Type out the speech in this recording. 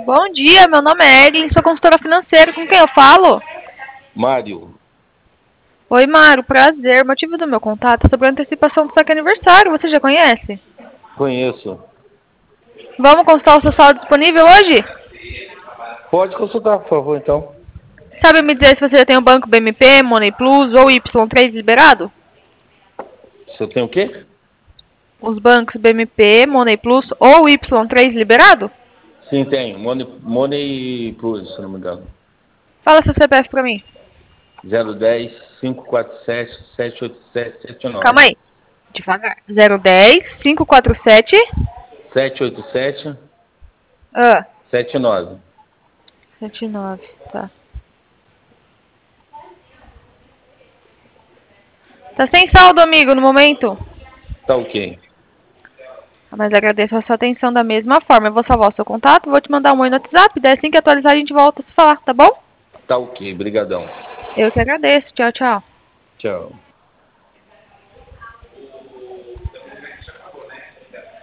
Bom dia, meu nome é Evelyn, sou consultora financeira. Com quem eu falo? Mário, Oi, Mário, prazer. O motivo do meu contato é sobre a antecipação do saque aniversário. Você já conhece? conheço. Vamos consultar o seu saldo disponível hoje? Pode consultar, por favor, então. Sabe me dizer se você já tem o banco BMP, Money Plus ou Y3 liberado? Você tem o quê? Os bancos BMP, Money Plus ou Y3 liberado? Sim, tem. Money Plus, se não me engano. Fala seu CPF pra mim. 010 547 787 Calma 79. aí. Devagar. 010 547 787 ah, 79. 79. Tá. Tá sem saldo, amigo, no momento? Tá ok. Mas agradeço a sua atenção da mesma forma. Eu vou salvar o seu contato, vou te mandar um oi no WhatsApp, daí assim que atualizar a gente volta a se falar, tá bom? Tá ok, brigadão. Eu que agradeço. Tchau, tchau. Tchau.